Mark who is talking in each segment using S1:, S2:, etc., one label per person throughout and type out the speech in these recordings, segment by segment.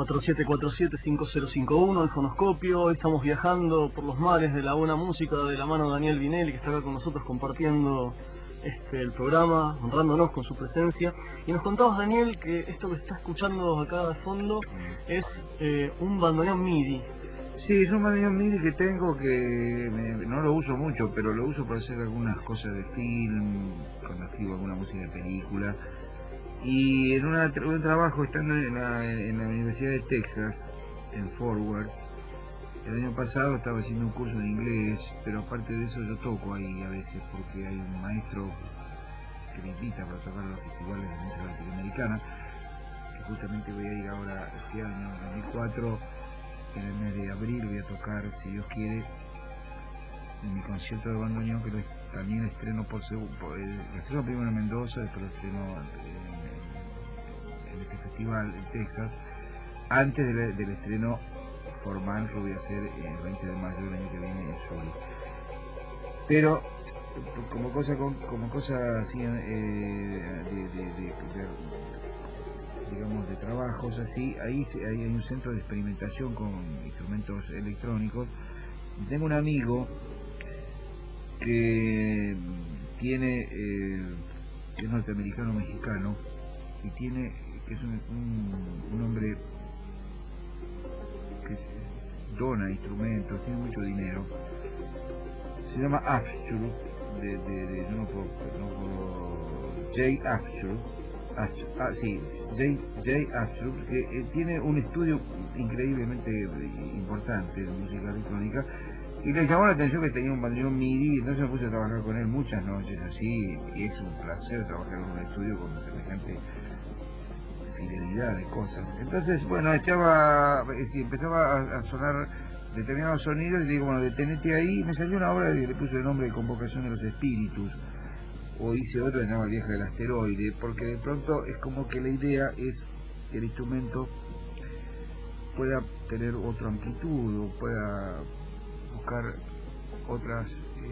S1: 4747-5051, el Fonoscopio. Hoy estamos viajando por los mares de la buena música de la mano de Daniel Vinelli, que está acá con nosotros compartiendo el programa, honrándonos con su presencia. Y nos contabas, Daniel, que esto que se está escuchando acá de fondo es un bandoneón MIDI.
S2: Sí, es un bandoneón MIDI que tengo, que no lo uso mucho, pero lo uso para hacer algunas cosas de film, cuando escribo alguna música de película. Y en un trabajo estando en la Universidad de Texas, en Fort Worth, el año pasado estaba haciendo un curso de inglés, pero aparte de eso yo toco ahí a veces, porque hay un maestro que me invita para tocar en los festivales de música latinoamericana, que justamente voy a ir ahora este año, en 2004, en el mes de abril voy a tocar, si Dios quiere, en mi concierto de bandoneón, que también estreno lo estreno primero en Mendoza, después lo estreno en este festival en Texas, antes del estreno formal que voy a hacer el 20 de mayo del año que viene en Zurich. Pero como cosa así digamos de trabajos así, ahí hay un centro de experimentación con instrumentos electrónicos. Tengo un amigo que tiene que es norteamericano mexicano y que es un hombre que dona instrumentos, tiene mucho dinero. Se llama Abschuh, Jay Abschuh, Jay Abschuh, que tiene un estudio increíblemente importante de música electrónica, y le llamó la atención que tenía un bandoneón MIDI, entonces me puse a trabajar con él muchas noches así, y es un placer trabajar en un estudio con semejante fidelidad de cosas. Entonces, bueno, empezaba a sonar determinados sonidos y le digo, bueno, detenete ahí. Me salió una obra que le puse el nombre de Convocación de los Espíritus, o hice otra que se llama El Viaje del Asteroide, porque de pronto es como que la idea es que el instrumento pueda tener otra amplitud, o pueda buscar otros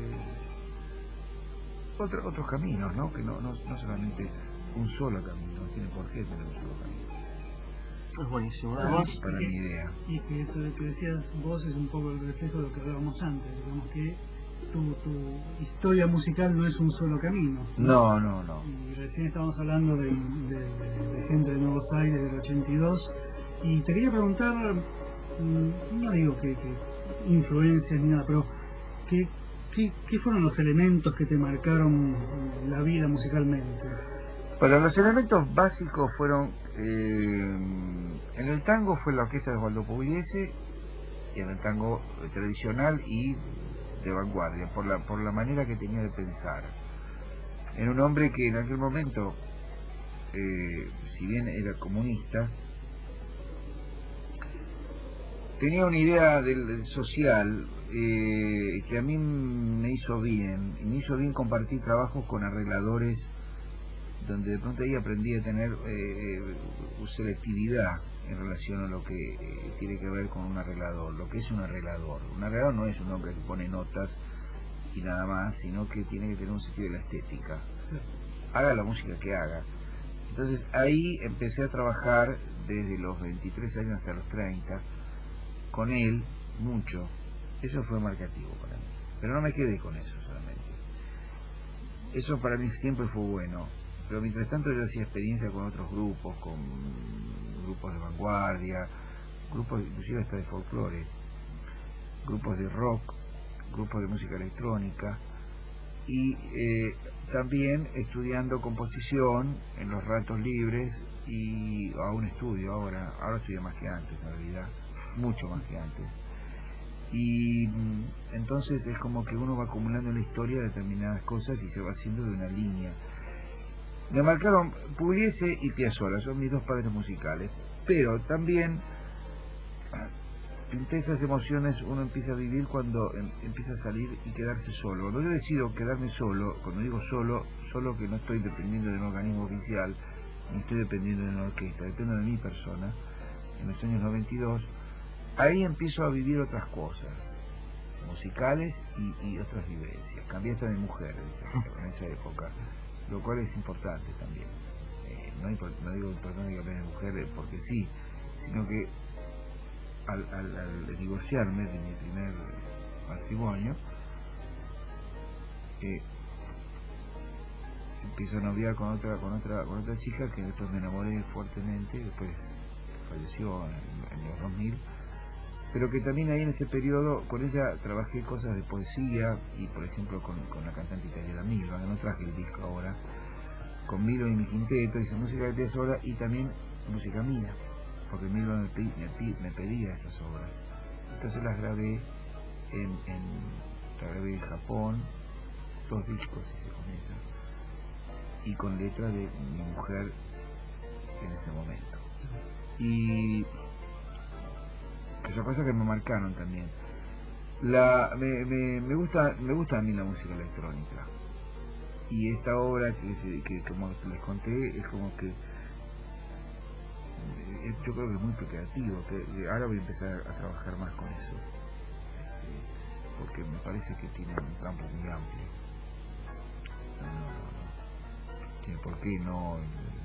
S2: caminos, ¿no? Que no solamente un solo camino, no tiene por qué tener un solo camino.
S1: Es buenísimo, además.
S2: Para mi idea.
S3: Y que esto que decías vos es un poco el reflejo de lo que hablábamos antes, digamos que tu historia musical no es un solo camino.
S2: No.
S3: Y recién estábamos hablando de gente de Nuevos Aires del 82, y te quería preguntar, no digo que influencias ni nada, pero ¿qué fueron los elementos que te marcaron la vida musicalmente?
S2: Bueno, los elementos básicos fueron, en el tango fue la orquesta de Osvaldo Pugliese, y en el tango tradicional y de vanguardia, por la manera que tenía de pensar. Era un hombre que en aquel momento, si bien era comunista, tenía una idea del social que a mí me hizo bien, y me hizo bien compartir trabajos con arregladores, donde de pronto ahí aprendí a tener selectividad en relación a lo que tiene que ver con un arreglador, lo que es un arreglador. Un arreglador no es un hombre que pone notas y nada más, sino que tiene que tener un sentido de la estética, haga la música que haga. Entonces ahí empecé a trabajar desde los 23 años hasta los 30 con él mucho. Eso fue marcativo para mí, pero no me quedé con eso solamente. Eso para mí siempre fue bueno, pero mientras tanto yo hacía experiencia con otros grupos, con grupos de vanguardia, grupos inclusive hasta de folclore, grupos de rock, grupos de música electrónica, y también estudiando composición en los ratos libres, y aún estudio ahora estudio más que antes en realidad, mucho más que antes. Y entonces es como que uno va acumulando en la historia determinadas cosas y se va haciendo de una línea. Me marcaron Pugliese y Piazzolla, son mis dos padres musicales, pero también entre esas emociones uno empieza a vivir cuando empieza a salir y quedarse solo. Cuando yo decido quedarme solo, cuando digo solo que no estoy dependiendo de un organismo oficial, ni estoy dependiendo de una orquesta, dependo de mi persona, en los años 92, ahí empiezo a vivir otras cosas musicales y otras vivencias. Cambié hasta de mujer en esa época, lo cual es importante también. No digo importante que hable de mujer porque sí, sino que al divorciarme de mi primer matrimonio, empiezo a noviar con otra chica que después me enamoré fuertemente, después falleció en los 2000, pero que también ahí en ese periodo con ella trabajé cosas de poesía y por ejemplo con la cantante italiana Milva, que no traje el disco ahora, con Milva y mi quinteto, hice música de Piazzolla y también música mía, porque Milva me pedía esas obras, entonces las grabé en Japón, 2 discos hice con ella y con letra de mi mujer en ese momento, y son cosas que me marcaron también. Me gusta a mí la música electrónica, y esta obra que como les conté es como que yo creo que es muy creativo, que ahora voy a empezar a trabajar más con eso, porque me parece que tiene un campo muy amplio. No tiene por qué no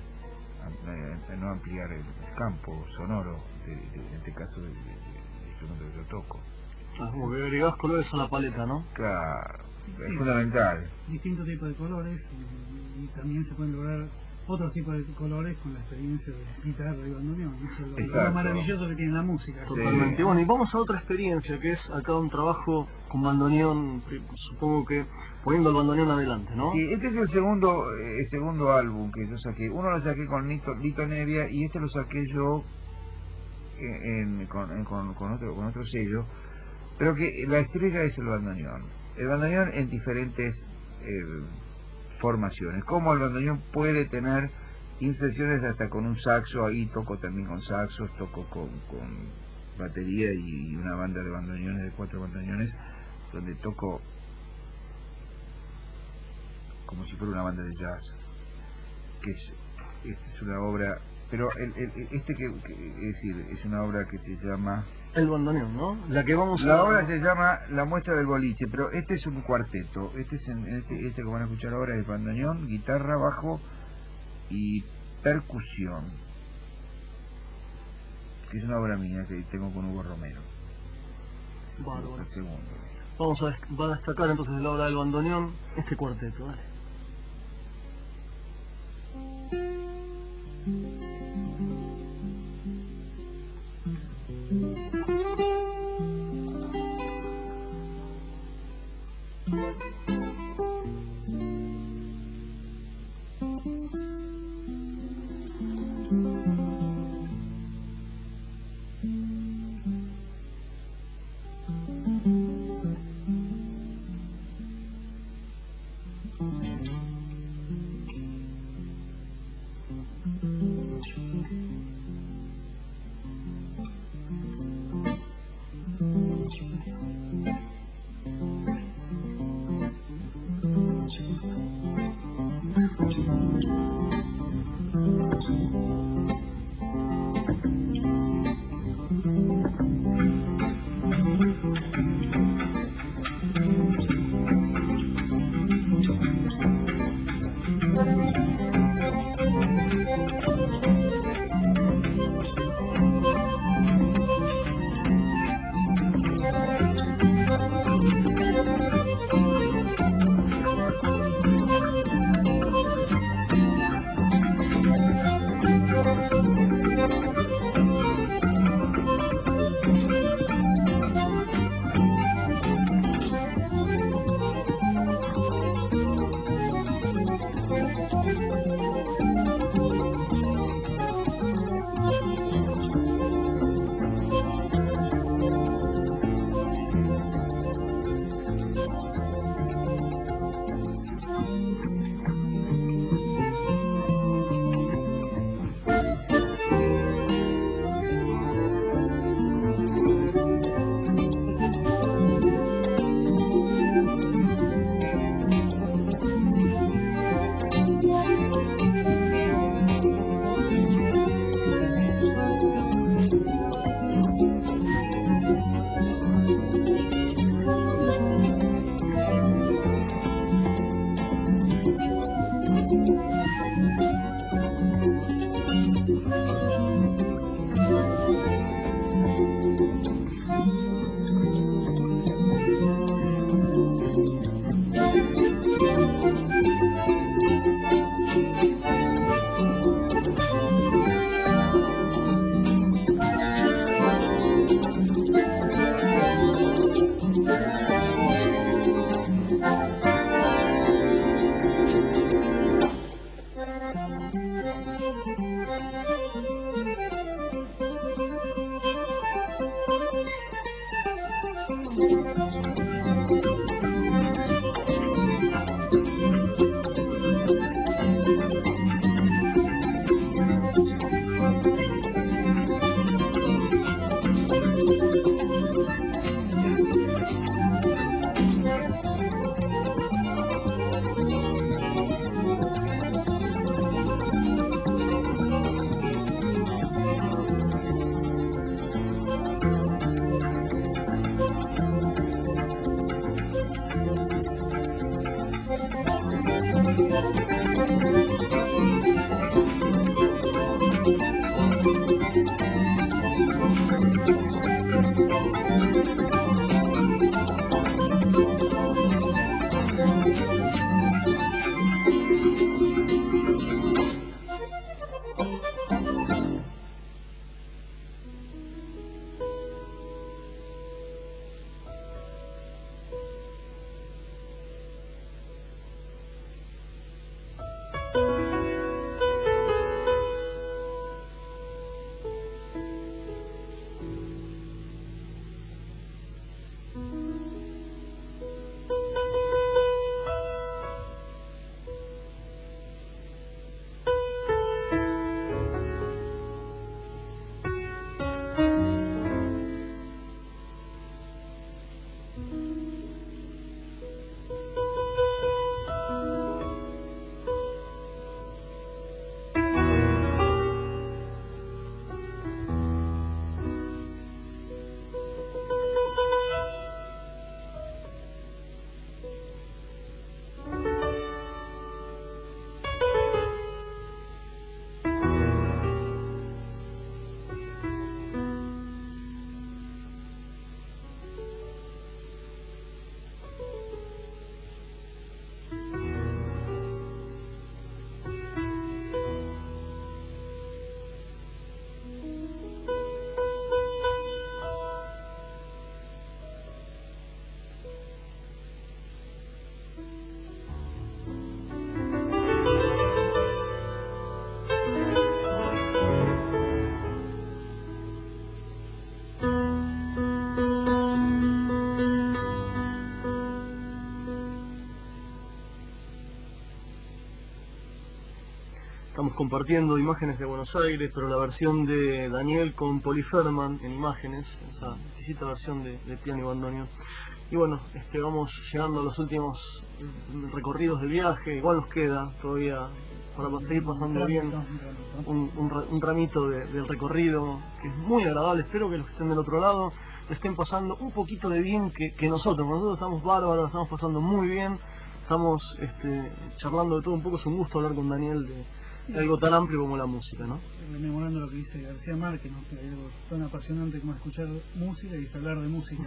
S2: ampliar el campo sonoro en este caso del instrumento que yo toco.
S1: Como que agregás colores a la paleta, ¿no?
S2: Claro,
S3: Sí,
S2: es fundamental.
S3: distintos tipos de colores y también se pueden lograr otros tipos de colores con la experiencia de guitarra y bandoneón. Eso es lo
S2: Exacto.
S3: maravilloso que tiene la música.
S1: Totalmente. Bueno, y vamos a otra experiencia, que es acá un trabajo con bandoneón, supongo que poniendo el bandoneón adelante, ¿no?
S2: Sí, este es el segundo álbum que yo saqué. Uno lo saqué con Lito Nevia y este lo saqué yo con otro sello, pero que la estrella es el bandoneón. El bandoneón en diferentes formaciones, como el bandoneón puede tener inserciones hasta con un saxo, ahí toco también con saxos, toco con batería y una banda de bandoneones, de 4 bandoneones, donde toco como si fuera una banda de jazz, que es una obra, pero es decir, es una obra que se llama
S1: El bandoneón, ¿no?
S2: La obra se llama La muestra del boliche, pero este es un cuarteto. Este que van a escuchar ahora es bandoneón, guitarra, bajo y percusión, que es una obra mía que tengo con Hugo Romero. Ese es el segundo.
S1: Va a destacar entonces de la obra del bandoneón este cuarteto, dale. Estamos compartiendo imágenes de Buenos Aires, pero la versión de Daniel con Polly Ferman en imágenes, esa exquisita versión de piano y bandoneón. Y bueno, vamos llegando a los últimos recorridos del viaje, igual nos queda todavía para seguir pasando bien un tramito del recorrido que es muy agradable. Espero que los que estén del otro lado lo estén pasando un poquito de bien que nosotros. Nosotros estamos bárbaros, estamos pasando muy bien, estamos charlando de todo un poco. Es un gusto hablar con Daniel de algo tan amplio como la música, ¿no?
S3: Rememorando lo que dice García Márquez, ¿no? Que hay algo tan apasionante como escuchar música y hablar de música.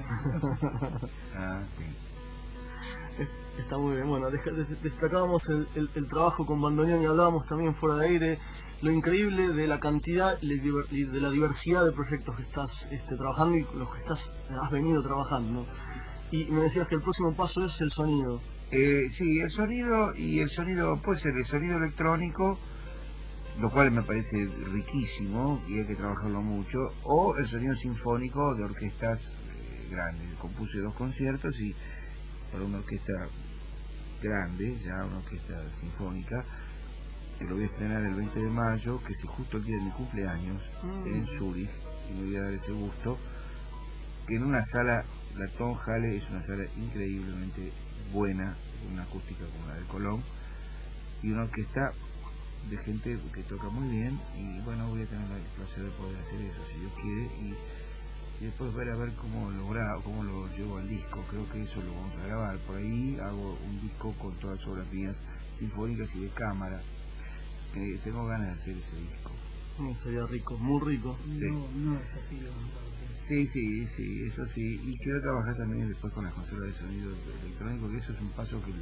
S2: Sí.
S1: Está muy bien. Bueno, destacábamos el trabajo con bandoneón y hablábamos también fuera de aire lo increíble de la cantidad y de la diversidad de proyectos que estás trabajando y los que has venido trabajando, ¿no? Y me decías que el próximo paso es el sonido.
S2: Sí, el sonido, y el sonido puede ser el sonido electrónico, lo cual me parece riquísimo y hay que trabajarlo mucho, o el sonido sinfónico de orquestas grandes. Compuse 2 conciertos y para una orquesta grande, ya una orquesta sinfónica, que lo voy a estrenar el 20 de mayo, que es justo el día de mi cumpleaños, en Zúrich, y me voy a dar ese gusto, que en una sala, la Tonhalle es una sala increíblemente buena, una acústica como la del Colón, y una orquesta de gente que toca muy bien, y bueno, voy a tener el placer de poder hacer eso si Dios quiere, y después ver a ver cómo lo llevo al disco. Creo que eso lo vamos a grabar. Por ahí hago un disco con todas obras mías sinfónicas y de cámara. Tengo ganas de hacer ese disco.
S1: Sería rico, muy rico.
S2: Sí.
S3: No desafío.
S2: Sí, eso sí. Y quiero trabajar también después con las consolas de sonido electrónico, que eso es un paso que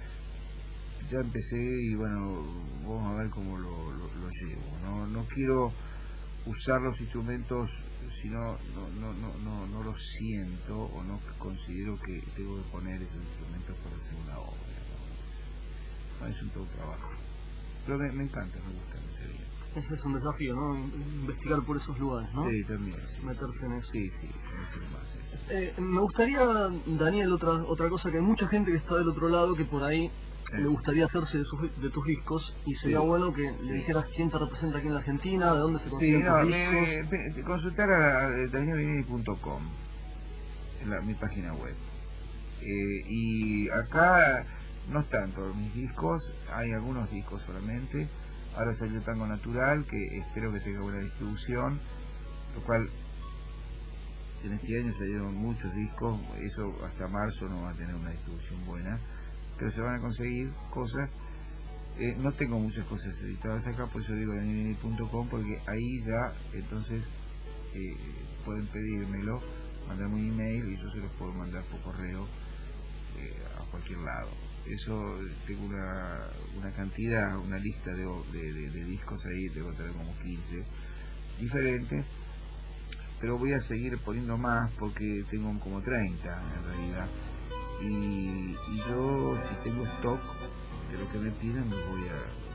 S2: ya empecé y bueno, vamos a ver cómo lo llevo. No quiero usar los instrumentos si no los siento o no considero que tengo que poner esos instrumentos para hacer una obra, ¿no? Es un todo trabajo. Pero me encanta, me gusta, me hace bien.
S1: Ese es un desafío, ¿no? Investigar por esos lugares, ¿no?
S2: Sí, también. Sí,
S1: meterse en eso.
S2: Sí, más eso.
S1: Me gustaría, Daniel, otra cosa, que hay mucha gente que está del otro lado que por ahí le gustaría hacerse de tus discos, y sería bueno que le dijeras quién te representa aquí en la Argentina, de dónde se consiguen tus discos.
S2: Consultar a danielvinelli.com, mi página web. Y acá no están todos mis discos, hay algunos discos solamente. Ahora salió Tango Natural, que espero que tenga buena distribución, lo cual en este año salieron muchos discos, eso hasta marzo no va a tener una distribución buena, pero se van a conseguir cosas. No tengo muchas cosas editadas acá, por eso digo danielvinel.com, porque ahí ya entonces pueden pedírmelo, mandarme un email y yo se los puedo mandar por correo a cualquier lado. Eso, tengo una cantidad, una lista de discos ahí, debo tener como 15 diferentes, pero voy a seguir poniendo más porque tengo como 30 en realidad, y yo, si tengo stock de lo que me piden, lo voy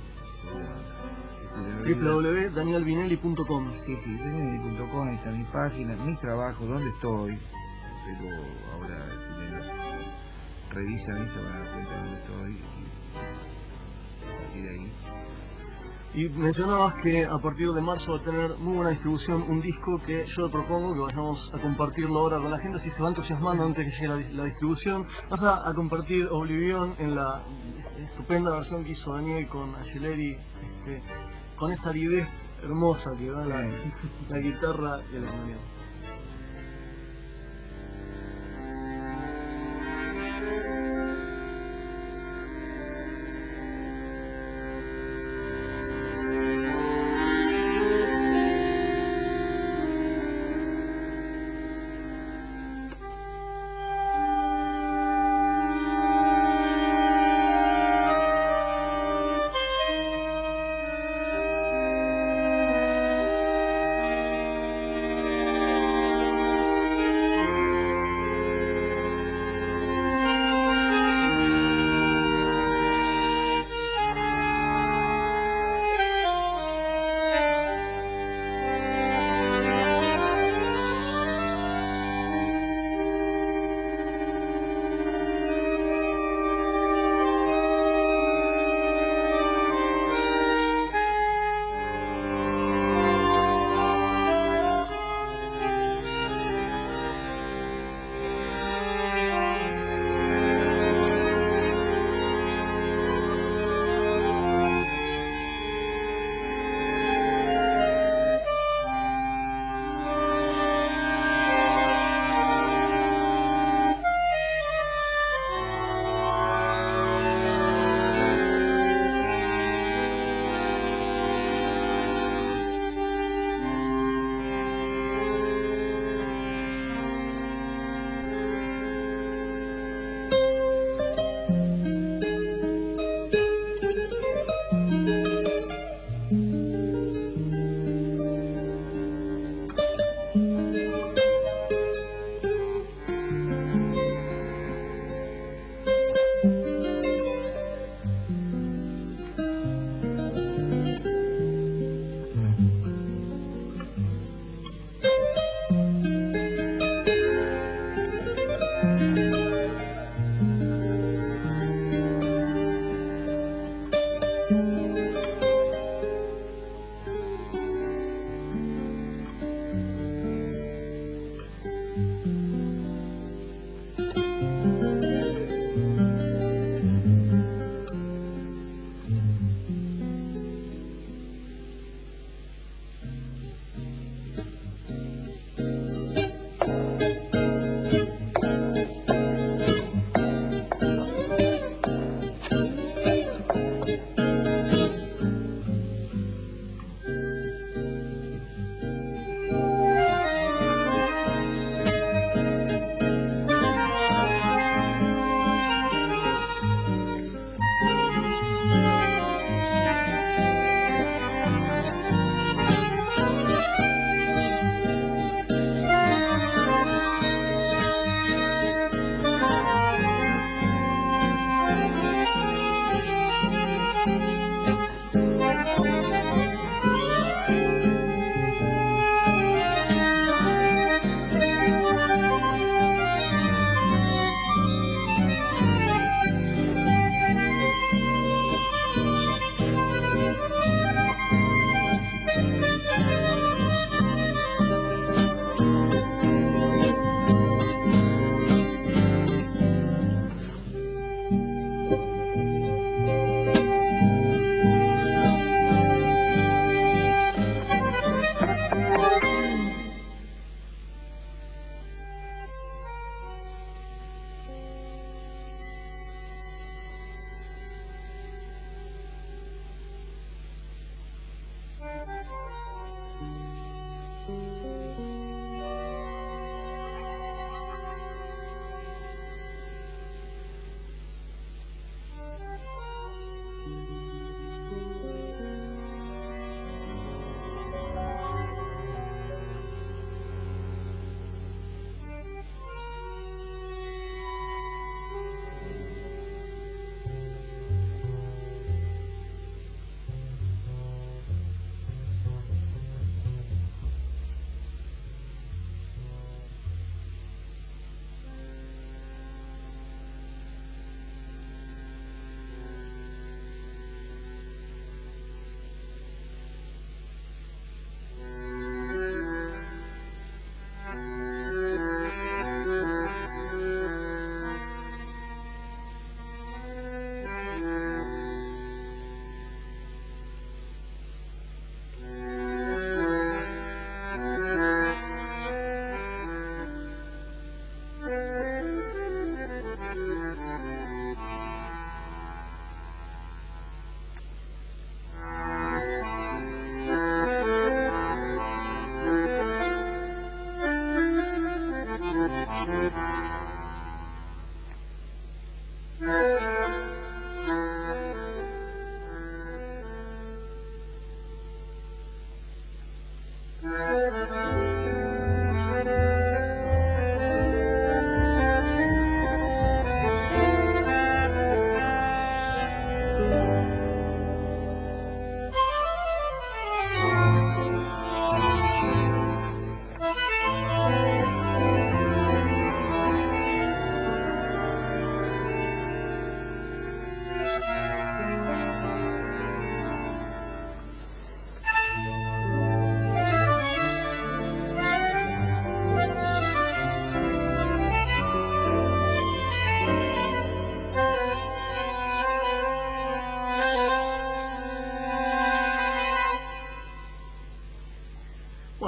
S2: a mandar.
S1: www.danielvinelli.com.
S2: Sí, danielvinelli.com, ahí está mi página, mis trabajos, dónde estoy, pero ahora si me revisan y se van a dar cuenta de dónde estoy, y a partir de ahí.
S1: Y mencionabas que a partir de marzo va a tener muy buena distribución un disco que yo propongo que vayamos a compartirlo ahora con la gente, si se va entusiasmando antes que llegue la distribución. Vas a compartir Oblivion en la estupenda versión que hizo Daniel con Angeleri, con esa aridez hermosa que da la guitarra y el bandoneón.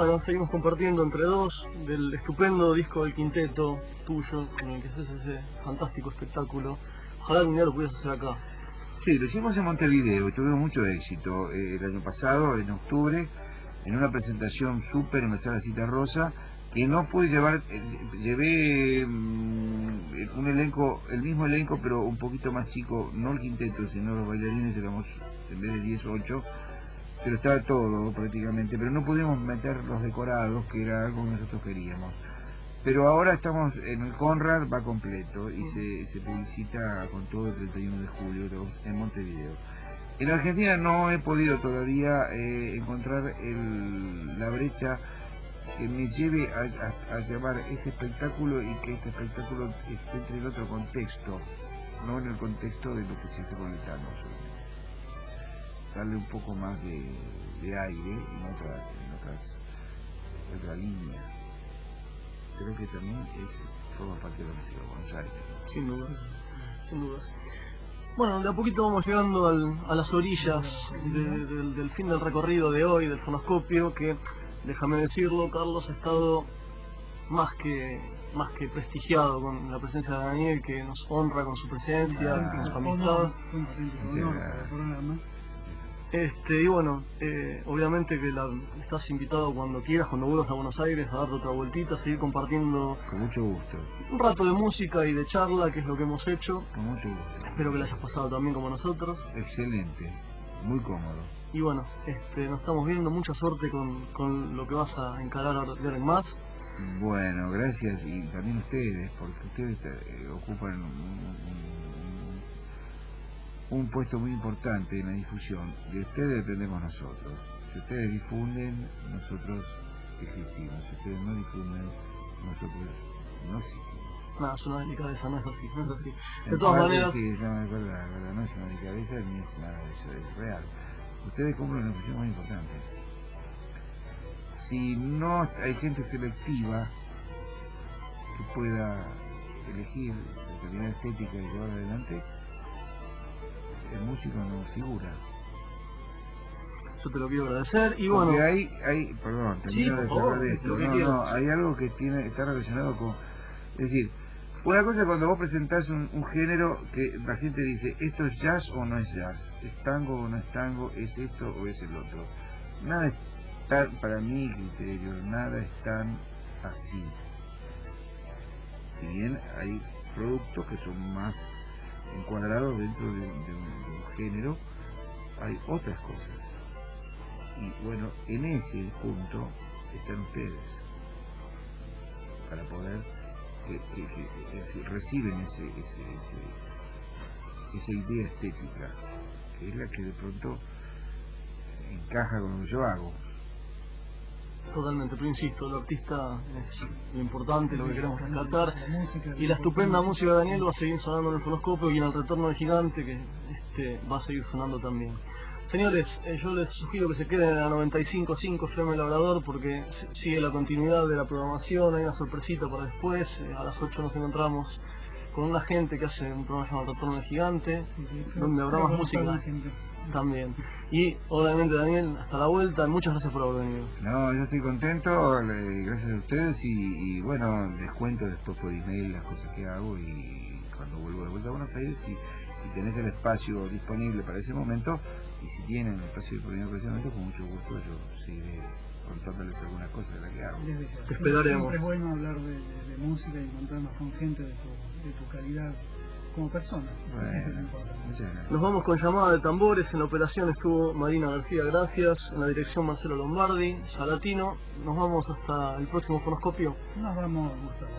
S1: bueno, seguimos compartiendo entre dos del estupendo disco del quinteto tuyo, con el que haces ese fantástico espectáculo. Ojalá algún día lo pudieras hacer acá.
S2: Sí, lo hicimos en Montevideo y tuvimos mucho éxito. El año pasado, en octubre, en una presentación súper en la sala Cita Rosa, que no pude llevar, llevé un elenco, el mismo elenco, pero un poquito más chico, no el quinteto, sino los bailarines, éramos en vez de 10 o 8, pero estaba todo prácticamente, pero no pudimos meter los decorados, que era algo que nosotros queríamos. Pero ahora estamos en el Conrad, va completo y se publicita con todo el 31 de julio en Montevideo. En Argentina no he podido todavía encontrar la brecha que me lleve a llevar este espectáculo y que este espectáculo entre en otro contexto, no en el contexto de lo que se hace con el tango solamente. Darle un poco más de aire en otra línea. Creo que también forma parte de la música de Buenos Aires.
S1: Sin dudas, sin dudas. Bueno, de a poquito vamos llegando a las orillas del fin del recorrido de hoy, del fonoscopio, que, déjame decirlo, Carlos, ha estado más que prestigiado con la presencia de Daniel, que nos honra con su presencia, con su amistad. Y bueno, obviamente que estás invitado cuando quieras, cuando vuelvas a Buenos Aires, a darte otra vueltita, a seguir compartiendo
S2: con mucho gusto
S1: un rato de música y de charla, que es lo que hemos hecho.
S2: Con mucho gusto.
S1: Espero que la hayas pasado también como nosotros.
S2: Excelente, muy cómodo.
S1: Y bueno, nos estamos viendo, mucha suerte con lo que vas a encarar ahora en más.
S2: Bueno, gracias, y también ustedes, porque ustedes ocupan un puesto muy importante en la difusión. De ustedes dependemos nosotros. Si ustedes difunden, nosotros existimos. Si ustedes no difunden, nosotros no existimos.
S1: Nada, es una delicadeza, no es así, no es así. De todas maneras...
S2: Sí, no, es verdad, no es una delicadeza ni es nada de eso, es real. Ustedes cumplen una función muy importante. Si no hay gente selectiva que pueda elegir determinada estética y llevarla adelante, el músico no figura.
S1: Yo te lo quiero agradecer y
S2: porque
S1: bueno...
S2: hay perdón, termino de cerrar esto. No, hay algo que está relacionado con... Es decir, una cosa es cuando vos presentás un género que la gente dice, ¿esto es jazz o no es jazz? ¿Es tango o no es tango? ¿Es esto o es el otro? Nada es tan, para mi criterio, nada es tan así. Si bien hay productos que son más encuadrados dentro de un género, hay otras cosas. Y bueno, en ese punto están ustedes, para poder que reciben esa idea estética, que es la que de pronto encaja con lo que yo hago.
S1: Totalmente, pero insisto, el artista es lo importante, lo que queremos rescatar, y la estupenda música de Daniel va a seguir sonando en el fonoscopio y en el retorno del gigante, que va a seguir sonando también. Señores, yo les sugiero que se queden a 95.5 FM Labrador, porque sigue la continuidad de la programación, hay una sorpresita para después, a las 8 nos encontramos con una gente que hace un programa llamado El Retorno del Gigante, donde habrá más música también. Y obviamente, Daniel, hasta la vuelta, muchas gracias por haber venido.
S2: No, yo estoy contento, gracias a ustedes, y bueno, les cuento después por email las cosas que hago, y cuando vuelvo de vuelta a Buenos Aires, y tenés el espacio disponible para ese momento, y si tienen el espacio disponible para ese momento, con mucho gusto yo seguiré contándoles algunas cosas de las que hago.
S1: Te esperaremos.
S3: Siempre es bueno hablar de música y encontrarnos con gente de tu calidad como persona.
S2: Bueno,
S3: Eso es lo importante.
S2: muchas gracias.
S1: Nos vamos con llamada de tambores. En la operación estuvo Marina García, gracias. En la dirección Marcelo Lombardi, Salatino. Nos vamos hasta el próximo fonoscopio.
S3: Nos vamos, Gustavo.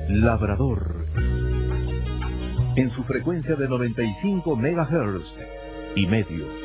S4: Labrador, en su frecuencia de 95 MHz y medio.